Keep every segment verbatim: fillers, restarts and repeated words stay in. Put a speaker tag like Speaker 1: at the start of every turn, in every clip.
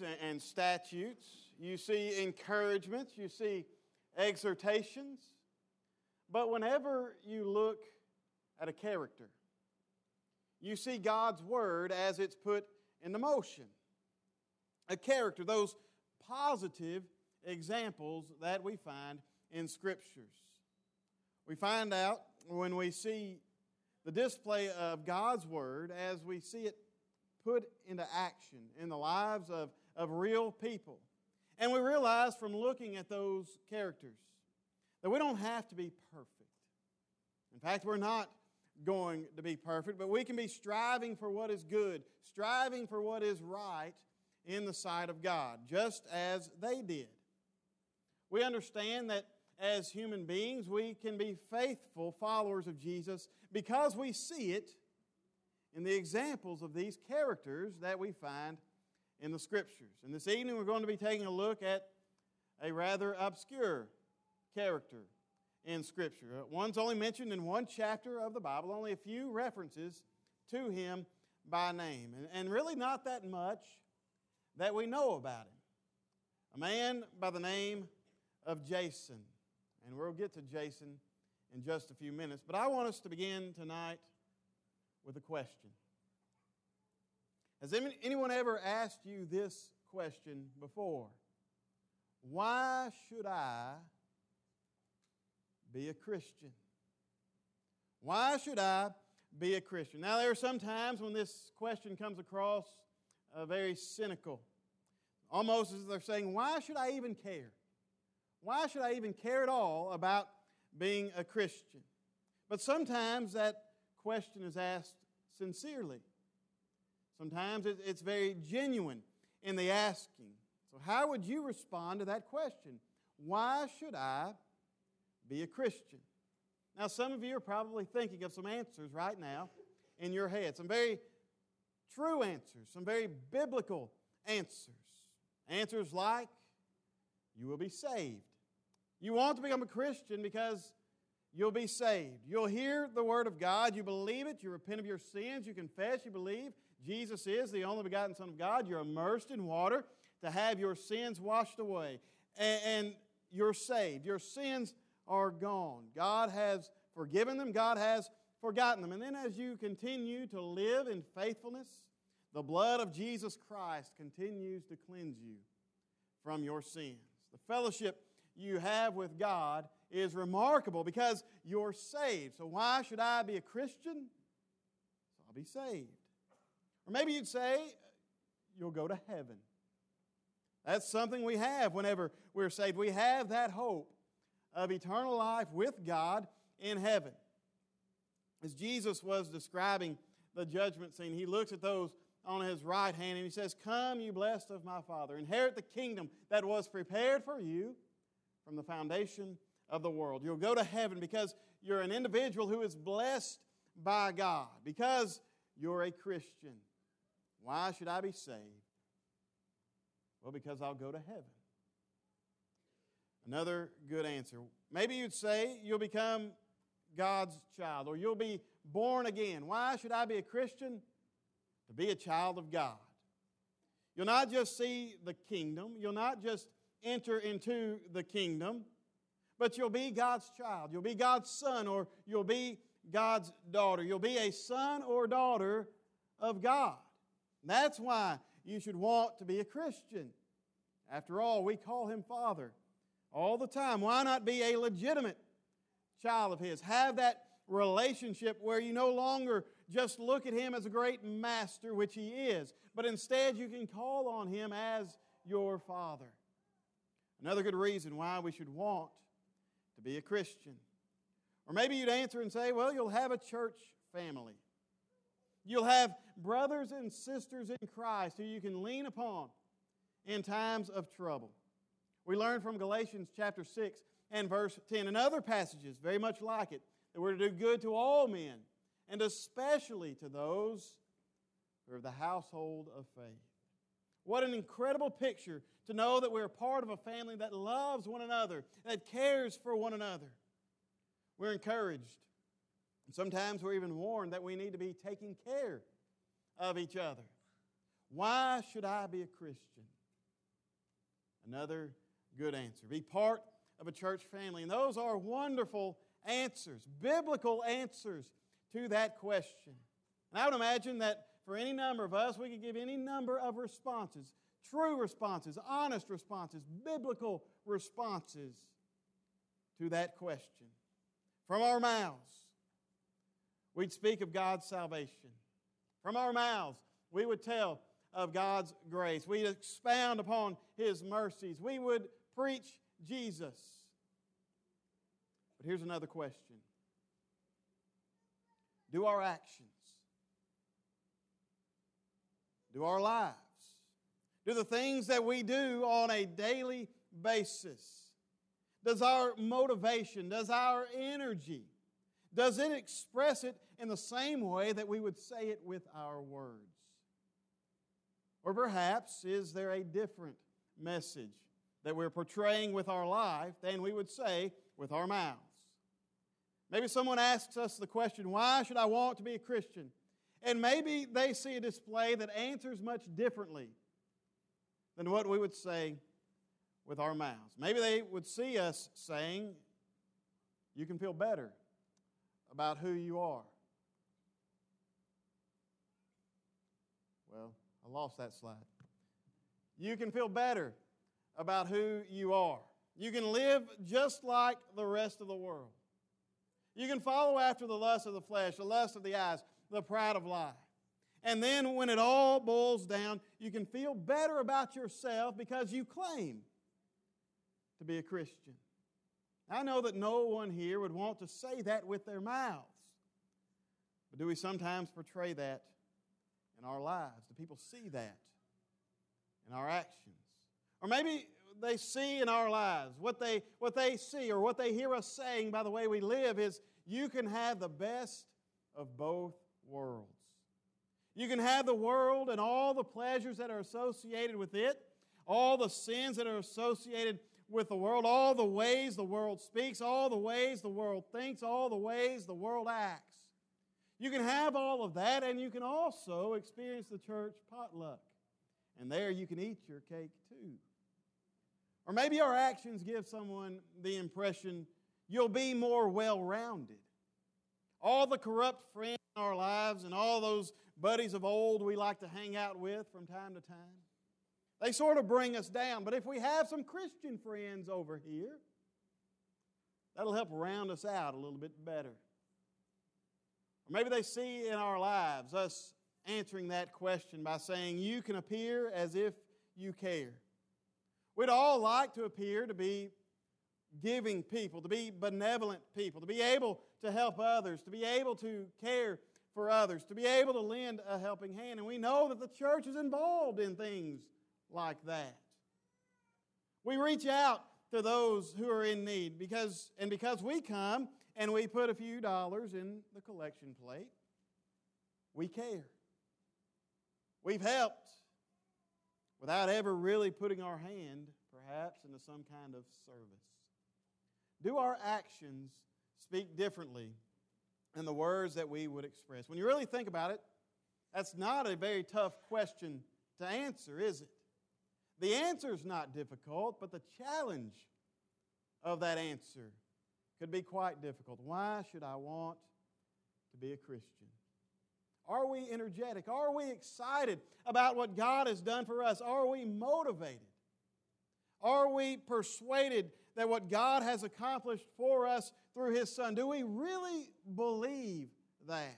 Speaker 1: and statutes, you see encouragements, you see exhortations. But whenever you look at a character, you see God's Word as it's put into motion. A character, those positive examples that we find in Scriptures. We find out when we see the display of God's Word as we see it put into action in the lives of, of real people. And we realize from looking at those characters that we don't have to be perfect. In fact, we're not going to be perfect, but we can be striving for what is good, striving for what is right in the sight of God, just as they did. We understand that as human beings, we can be faithful followers of Jesus because we see it in the examples of these characters that we find in the Scriptures. And this evening we're going to be taking a look at a rather obscure character in Scripture. One's only mentioned in one chapter of the Bible, only a few references to him by name. And, and really not that much that we know about him. A man by the name of Jason. And we'll get to Jason in just a few minutes. But I want us to begin tonight with a question. Has anyone ever asked you this question before? Why should I be a Christian? Why should I be a Christian? Now, there are some times when this question comes across uh, very cynical. Almost as they're saying, why should I even care? Why should I even care at all about being a Christian? But sometimes that question is asked sincerely. Sometimes it's very genuine in the asking. So how would you respond to that question? Why should I be a Christian? Now, some of you are probably thinking of some answers right now in your head. Some very true answers, some very biblical answers. Answers like, you will be saved. You want to become a Christian because you'll be saved. You'll hear the Word of God. You believe it. You repent of your sins. You confess. You believe Jesus is the only begotten Son of God. You're immersed in water to have your sins washed away. And, and you're saved. Your sins are gone. God has forgiven them. God has forgotten them. And then as you continue to live in faithfulness, the blood of Jesus Christ continues to cleanse you from your sins. The fellowship you have with God is remarkable because you're saved. So why should I be a Christian? So I'll be saved. Or maybe you'd say, you'll go to heaven. That's something we have whenever we're saved. We have that hope of eternal life with God in heaven. As Jesus was describing the judgment scene, He looks at those on His right hand and He says, "Come, you blessed of my Father, inherit the kingdom that was prepared for you from the foundation of the world." You'll go to heaven because you're an individual who is blessed by God, because you're a Christian. Why should I be saved? Well, because I'll go to heaven. Another good answer. Maybe you'd say you'll become God's child, or you'll be born again. Why should I be a Christian? To be a child of God. You'll not just see the kingdom, you'll not just enter into the kingdom, but you'll be God's child. You'll be God's son, or you'll be God's daughter. You'll be a son or daughter of God. That's why you should want to be a Christian. After all, we call Him Father all the time. Why not be a legitimate child of His? Have that relationship where you no longer just look at Him as a great master, which He is, but instead you can call on Him as your Father. Another good reason why we should want to be a Christian. Or maybe you'd answer and say, well, you'll have a church family. You'll have brothers and sisters in Christ who you can lean upon in times of trouble. We learn from Galatians chapter six and verse ten and other passages very much like it, that we're to do good to all men, and especially to those who are of the household of faith. What an incredible picture to know that we're a part of a family that loves one another, that cares for one another. We're encouraged. And sometimes we're even warned that we need to be taking care of each other. Why should I be a Christian? Another good answer. Be part of a church family. And those are wonderful answers, biblical answers to that question. And I would imagine that for any number of us, we could give any number of responses, true responses, honest responses, biblical responses to that question. From our mouths, we'd speak of God's salvation. From our mouths, we would tell of God's grace. We'd expound upon His mercies. We would preach Jesus. But here's another question. Do our actions, do our lives, do the things that we do on a daily basis, does our motivation, does our energy, does it express it in the same way that we would say it with our words? Or perhaps is there a different message that we're portraying with our life than we would say with our mouths? Maybe someone asks us the question, why should I want to be a Christian? And maybe they see a display that answers much differently than what we would say with our mouths. Maybe they would see us saying, you can feel better about who you are. Well, I lost that slide. You can feel better about who you are. You can live just like the rest of the world. You can follow after the lust of the flesh, the lust of the eyes, the pride of life. And then when it all boils down, you can feel better about yourself because you claim to be a Christian. I know that no one here would want to say that with their mouths. But do we sometimes portray that in our lives? Do people see that in our actions? Or maybe they see in our lives, what they, what they see or what they hear us saying by the way we live is, you can have the best of both worlds. You can have the world and all the pleasures that are associated with it, all the sins that are associated with the world, all the ways the world speaks, all the ways the world thinks, all the ways the world acts. You can have all of that, and you can also experience the church potluck. And there you can eat your cake too. Or maybe our actions give someone the impression you'll be more well-rounded. All the corrupt friends in our lives and all those buddies of old we like to hang out with from time to time, they sort of bring us down. But if we have some Christian friends over here, that'll help round us out a little bit better. Or maybe they see in our lives us answering that question by saying, you can appear as if you care. We'd all like to appear to be giving people, to be benevolent people, to be able to help others, to be able to care for others, to be able to lend a helping hand. And we know that the church is involved in things like that. We reach out to those who are in need because, and because we come and we put a few dollars in the collection plate, we care. We've helped without ever really putting our hand, perhaps, into some kind of service. Do our actions speak differently than the words that we would express? When you really think about it, that's not a very tough question to answer, is it? The answer is not difficult, but the challenge of that answer could be quite difficult. Why should I want to be a Christian? Are we energetic? Are we excited about what God has done for us? Are we motivated? Are we persuaded that what God has accomplished for us through His Son? Do we really believe that?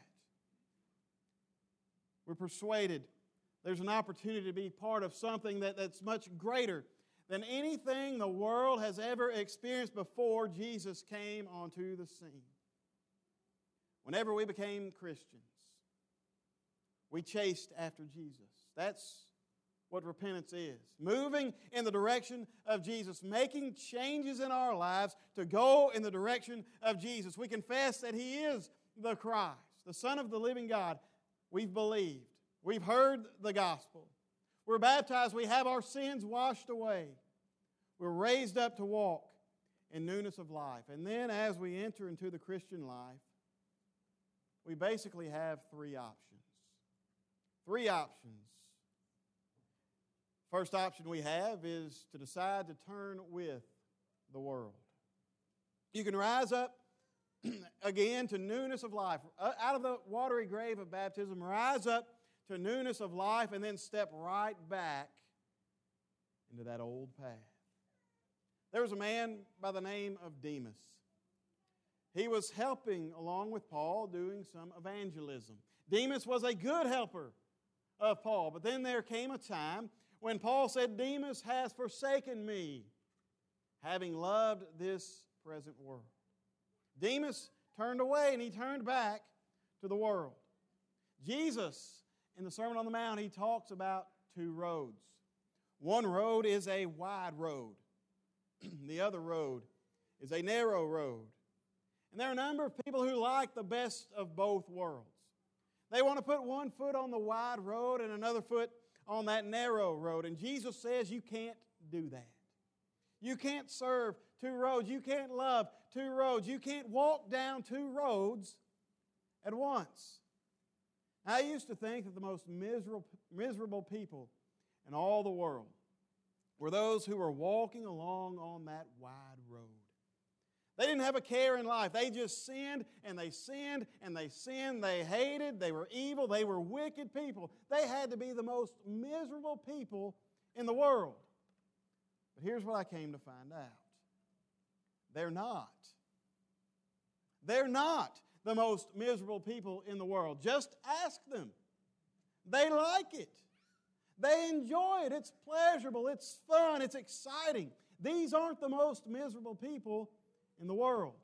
Speaker 1: We're persuaded there's an opportunity to be part of something that, that's much greater than anything the world has ever experienced before Jesus came onto the scene. Whenever we became Christians, we chased after Jesus. That's what repentance is. Moving in the direction of Jesus, making changes in our lives to go in the direction of Jesus. We confess that He is the Christ, the Son of the living God. We've believed. We've heard the gospel. We're baptized. We have our sins washed away. We're raised up to walk in newness of life. And then as we enter into the Christian life, we basically have three options. Three options. First option we have is to decide to turn with the world. You can rise up again to newness of life. Out of the watery grave of baptism, rise up to newness of life and then step right back into that old path. There was a man by the name of Demas. He was helping along with Paul doing some evangelism. Demas was a good helper of Paul, but then there came a time when Paul said, Demas has forsaken me, having loved this present world. Demas turned away and he turned back to the world. Jesus, in the Sermon on the Mount, he talks about two roads. One road is a wide road. The other road is a narrow road. And there are a number of people who like the best of both worlds. They want to put one foot on the wide road and another foot on that narrow road. And Jesus says you can't do that. You can't serve two roads. You can't love two roads. You can't walk down two roads at once. I used to think that the most miserable, miserable people in all the world were those who were walking along on that wide road. They didn't have a care in life. They just sinned and they sinned and they sinned. They hated. They were evil. They were wicked people. They had to be the most miserable people in the world. But here's what I came to find out. They're not. They're not the most miserable people in the world. Just ask them. They like it. They enjoy it. It's pleasurable. It's fun. It's exciting. These aren't the most miserable people in the world.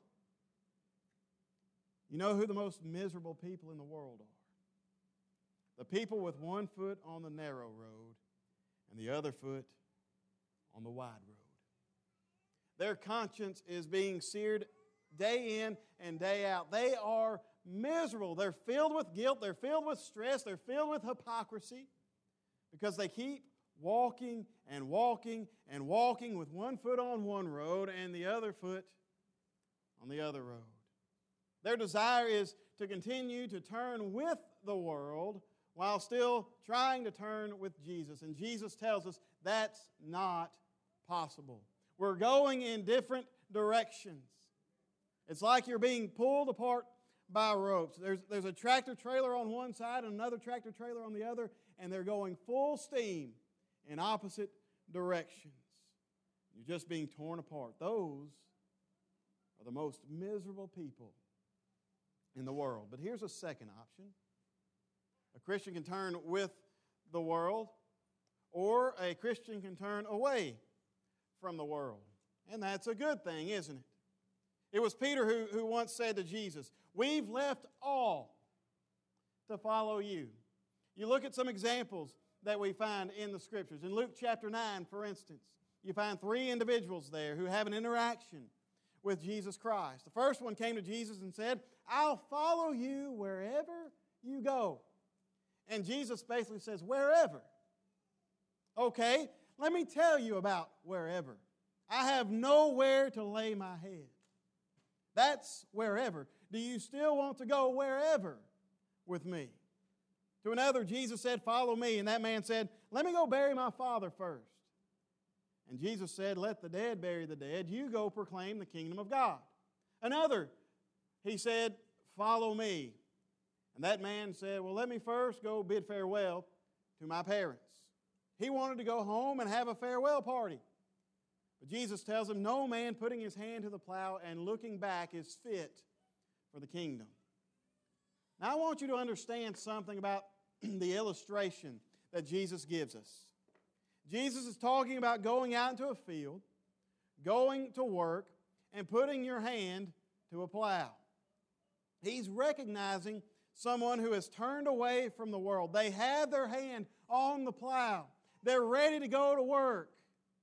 Speaker 1: You know who the most miserable people in the world are? The people with one foot on the narrow road and the other foot on the wide road. Their conscience is being seared day in and day out. They are miserable. They're filled with guilt. They're filled with stress. They're filled with hypocrisy because they keep walking and walking and walking with one foot on one road and the other foot on the other road. Their desire is to continue to turn with the world while still trying to turn with Jesus. And Jesus tells us that's not possible. We're going in different directions. It's like you're being pulled apart by ropes. There's, there's a tractor trailer on one side and another tractor trailer on the other, and they're going full steam in opposite directions. You're just being torn apart. Those are the most miserable people in the world. But here's a second option. A Christian can turn with the world, or a Christian can turn away from the world. And that's a good thing, isn't it? It was Peter who, who once said to Jesus, "We've left all to follow you." You look at some examples that we find in the Scriptures. In Luke chapter nine, for instance, you find three individuals there who have an interaction with Jesus Christ. The first one came to Jesus and said, "I'll follow you wherever you go." And Jesus basically says, "Wherever." Okay, let me tell you about wherever. I have nowhere to lay my head. That's wherever. Do you still want to go wherever with me? To another, Jesus said, "Follow me." And that man said, "Let me go bury my father first." And Jesus said, "Let the dead bury the dead. You go proclaim the kingdom of God." Another, he said, "Follow me." And that man said, "Well, let me first go bid farewell to my parents." He wanted to go home and have a farewell party. But Jesus tells him, no man putting his hand to the plow and looking back is fit for the kingdom. Now I want you to understand something about the illustration that Jesus gives us. Jesus is talking about going out into a field, going to work, and putting your hand to a plow. He's recognizing someone who has turned away from the world. They have their hand on the plow. They're ready to go to work.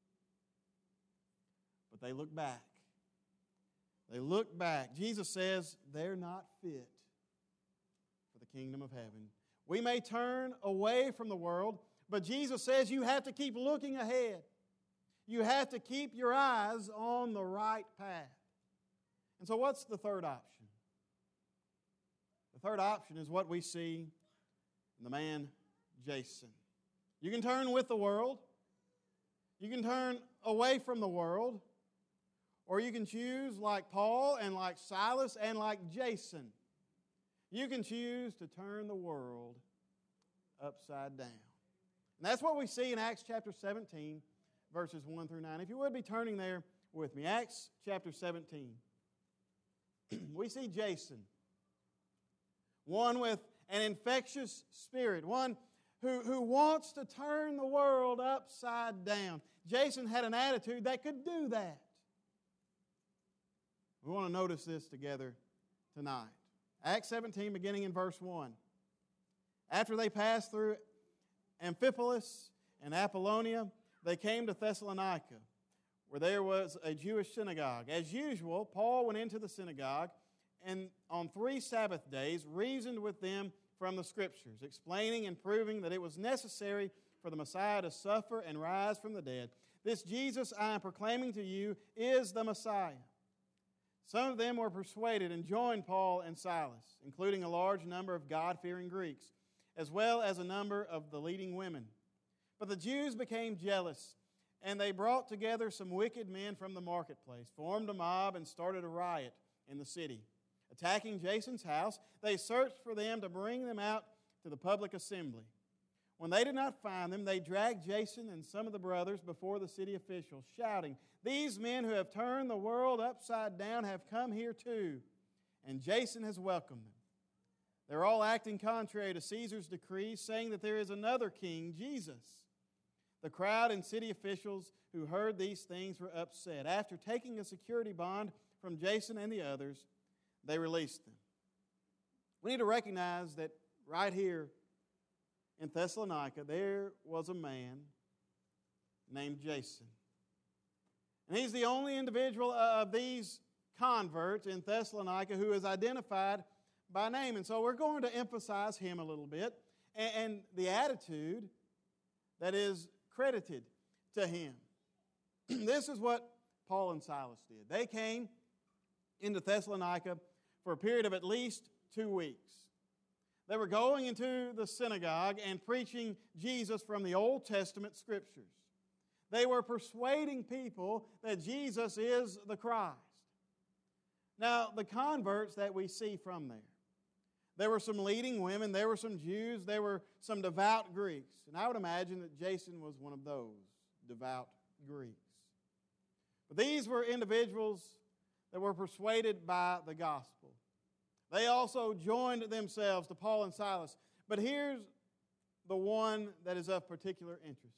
Speaker 1: But they look back. They look back. Jesus says they're not fit for the kingdom of heaven. We may turn away from the world, but Jesus says you have to keep looking ahead. You have to keep your eyes on the right path. And so what's the third option? The third option is what we see in the man Jason. You can turn with the world, You can turn away from the world, or you can choose like Paul and like Silas and like Jason. You can choose to turn the world upside down. And that's what we see in Acts chapter seventeen, verses one through nine. If you would be turning there with me. Acts chapter seventeen. We see Jason, one with an infectious spirit, one who, who wants to turn the world upside down. Jason had an attitude that could do that. We want to notice this together tonight. Acts seventeen, beginning in verse one. After they passed through Amphipolis and Apollonia, they came to Thessalonica, where there was a Jewish synagogue. As usual, Paul went into the synagogue and on three Sabbath days reasoned with them from the Scriptures, explaining and proving that it was necessary for the Messiah to suffer and rise from the dead. This Jesus I am proclaiming to you is the Messiah. Some of them were persuaded and joined Paul and Silas, including a large number of God-fearing Greeks, as well as a number of the leading women. But the Jews became jealous, and they brought together some wicked men from the marketplace, formed a mob, and started a riot in the city. Attacking Jason's house, they searched for them to bring them out to the public assembly. When they did not find them, they dragged Jason and some of the brothers before the city officials, shouting, "These men who have turned the world upside down have come here too, and Jason has welcomed them. They're all acting contrary to Caesar's decree, saying that there is another king, Jesus." The crowd and city officials who heard these things were upset. After taking a security bond from Jason and the others, they released them. We need to recognize that right here in Thessalonica, there was a man named Jason. And he's the only individual of these converts in Thessalonica who is identified by name. And so we're going to emphasize him a little bit and, and the attitude that is credited to him. This is what Paul and Silas did. They came into Thessalonica for a period of at least two weeks. They were going into the synagogue and preaching Jesus from the Old Testament Scriptures. They were persuading people that Jesus is the Christ. Now, the converts that we see from there, there were some leading women, there were some Jews, there were some devout Greeks. And I would imagine that Jason was one of those devout Greeks. But these were individuals that were persuaded by the gospel. They also joined themselves to Paul and Silas. But here's the one that is of particular interest.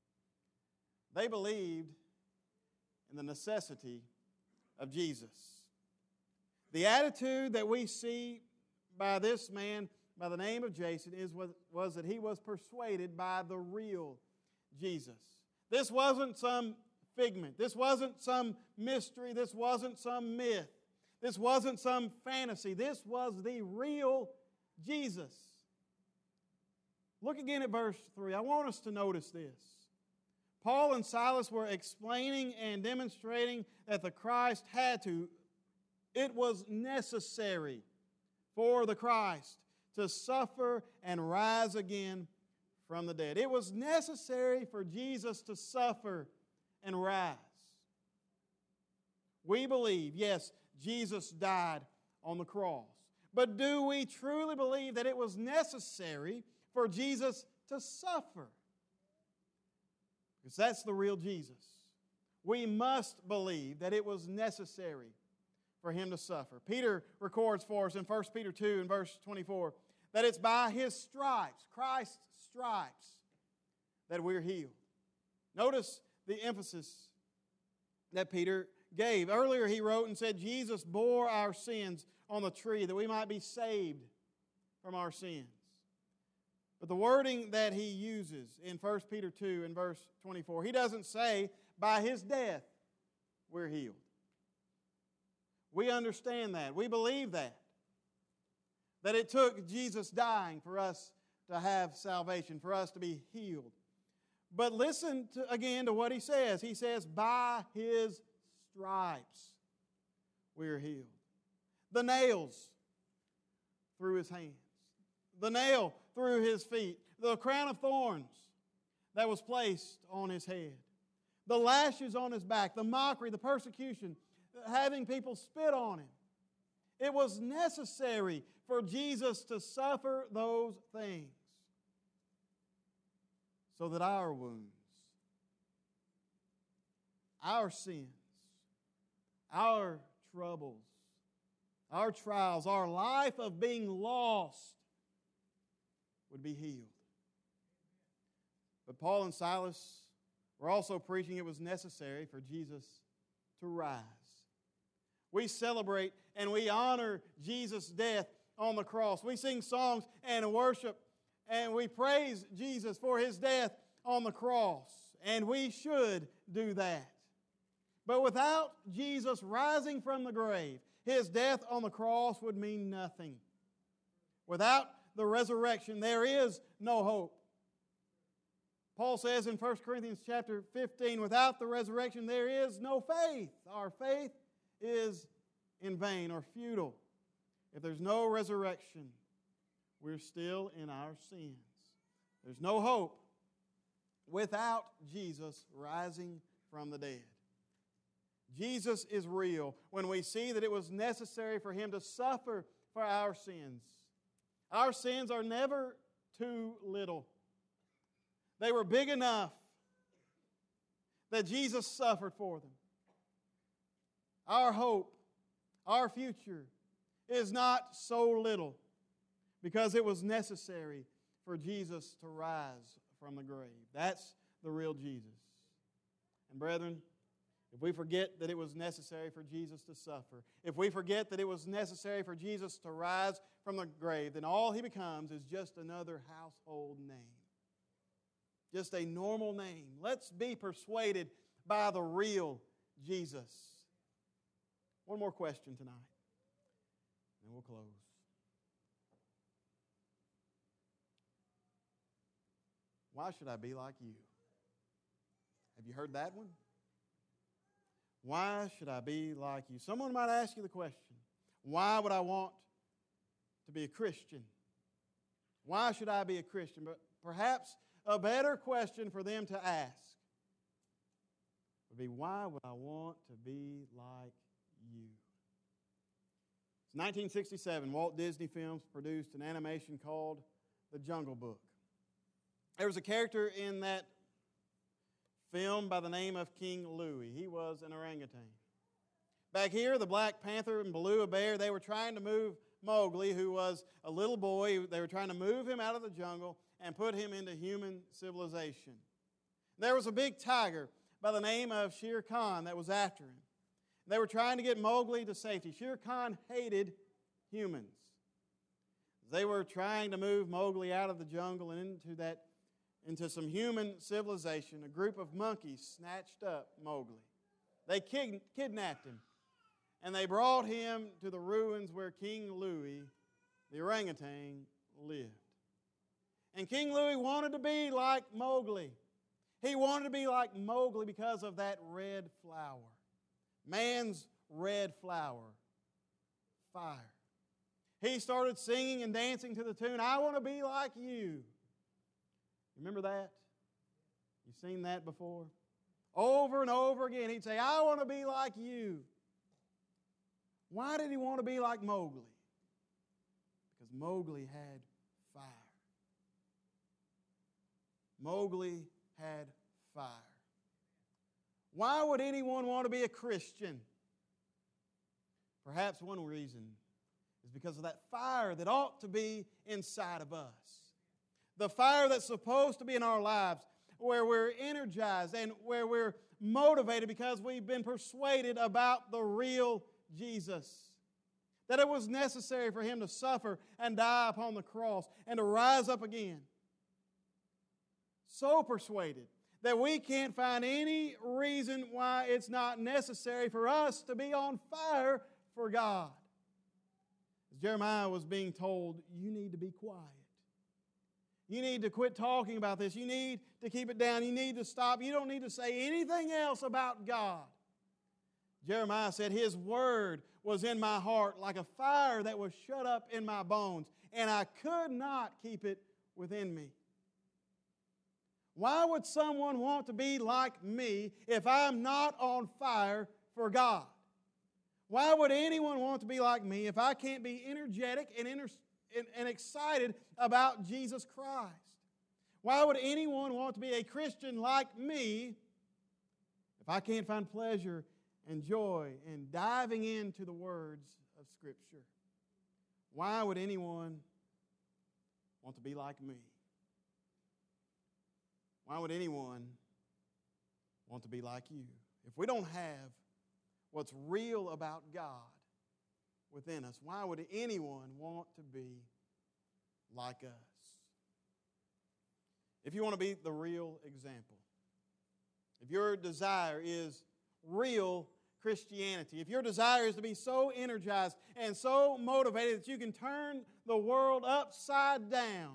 Speaker 1: They believed in the necessity of Jesus. The attitude that we see by this man by the name of Jason is was, was that he was persuaded by the real Jesus. This wasn't some figment. This wasn't some mystery. This wasn't some myth. This wasn't some fantasy. This was the real Jesus. Look again at verse three. I want us to notice this. Paul and Silas were explaining and demonstrating that the Christ had to, it was necessary for the Christ to suffer and rise again from the dead. It was necessary for Jesus to suffer and rise. We believe, yes, Jesus died on the cross. But do we truly believe that it was necessary for Jesus to suffer? Because that's the real Jesus. We must believe that it was necessary for Him to suffer. Peter records for us in First Peter two and verse twenty-four that it's by His stripes, Christ's stripes, that we're healed. Notice the emphasis that Peter gave. Earlier he wrote and said, Jesus bore our sins on the tree that we might be saved from our sins. But the wording that he uses in First Peter two and verse twenty-four, he doesn't say, by His death we're healed. We understand that. We believe that. That it took Jesus dying for us to have salvation, for us to be healed. But listen to, again to what he says. He says, by His stripes we are healed. The nails through His hands. The nail through His feet. The crown of thorns that was placed on His head. the lashes on His back, the mockery, the persecution, having people spit on Him. It was necessary for Jesus to suffer those things so that our wounds, our sins, our troubles, our trials, our life of being lost would be healed. But Paul and Silas were also preaching it was necessary for Jesus to rise. We celebrate and we honor Jesus' death on the cross. We sing songs and worship and we praise Jesus for His death on the cross. And we should do that. But without Jesus rising from the grave, His death on the cross would mean nothing. Without the resurrection, there is no hope. Paul says in First Corinthians chapter fifteen, without the resurrection, there is no faith. Our faith is in vain or futile. If there's no resurrection, we're still in our sins. There's no hope without Jesus rising from the dead. Jesus is real when we see that it was necessary for Him to suffer for our sins. Our sins are never too little. They were big enough that Jesus suffered for them. Our hope, our future is not so little because it was necessary for Jesus to rise from the grave. That's the real Jesus. And brethren, if we forget that it was necessary for Jesus to suffer, if we forget that it was necessary for Jesus to rise from the grave, then all He becomes is just another household name. Just a normal name. Let's be persuaded by the real Jesus. One more question tonight, and we'll close. Why should I be like you? Have you heard that one? Why should I be like you? Someone might ask you the question, why would I want to be a Christian? Why should I be a Christian? But perhaps a better question for them to ask would be, why would I want to be like you? It's nineteen sixty-seven. Walt Disney Films produced an animation called The Jungle Book. There was a character in that film by the name of King Louie. He was an orangutan. Back here, the Black Panther and Baloo Bear, they were trying to move Mowgli, who was a little boy. They were trying to move him out of the jungle and put him into human civilization. There was a big tiger by the name of Shere Khan that was after him. They were trying to get Mowgli to safety. Shere Khan hated humans. They were trying to move Mowgli out of the jungle and into that into some human civilization. A group of monkeys snatched up Mowgli. They kid, kidnapped him, and they brought him to the ruins where King Louie, the orangutan, lived. And King Louie wanted to be like Mowgli. He wanted to be like Mowgli because of that red flower. Man's red flower. Fire. He started singing and dancing to the tune, I want to be like you. Remember that? You've seen that before? Over and over again, he'd say, I want to be like you. Why did he want to be like Mowgli? Because Mowgli had fire. Mowgli had fire. Why would anyone want to be a Christian? Perhaps one reason is because of that fire that ought to be inside of us. The fire that's supposed to be in our lives, where we're energized and where we're motivated because we've been persuaded about the real Jesus. That it was necessary for Him to suffer and die upon the cross and to rise up again. So persuaded that we can't find any reason why it's not necessary for us to be on fire for God. As Jeremiah was being told, you need to be quiet. You need to quit talking about this. You need to keep it down. You need to stop. You don't need to say anything else about God. Jeremiah said, His word was in my heart like a fire that was shut up in my bones, and I could not keep it within me. Why would someone want to be like me if I'm not on fire for God? Why would anyone want to be like me if I can't be energetic and, inter- and, and excited about Jesus Christ? Why would anyone want to be a Christian like me if I can't find pleasure and joy in diving into the words of Scripture? Why would anyone want to be like me? Why would anyone want to be like you? If we don't have what's real about God within us, why would anyone want to be like us? If you want to be the real example, if your desire is real Christianity, if your desire is to be so energized and so motivated that you can turn the world upside down,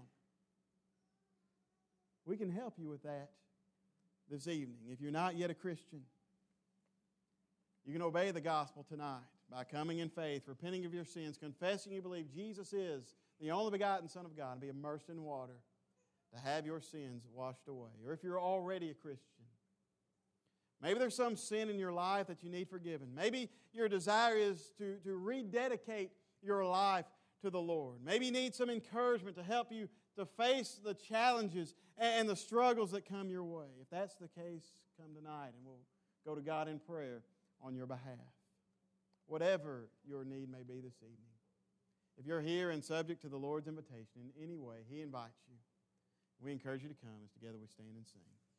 Speaker 1: we can help you with that this evening. If you're not yet a Christian, you can obey the gospel tonight by coming in faith, repenting of your sins, confessing you believe Jesus is the only begotten Son of God, and be immersed in water to have your sins washed away. Or if you're already a Christian, maybe there's some sin in your life that you need forgiven. Maybe your desire is to, to rededicate your life to the Lord. Maybe you need some encouragement to help you to face the challenges and the struggles that come your way. If that's the case, come tonight and we'll go to God in prayer on your behalf. Whatever your need may be this evening. If you're here and subject to the Lord's invitation in any way, He invites you. We encourage you to come as together we stand and sing.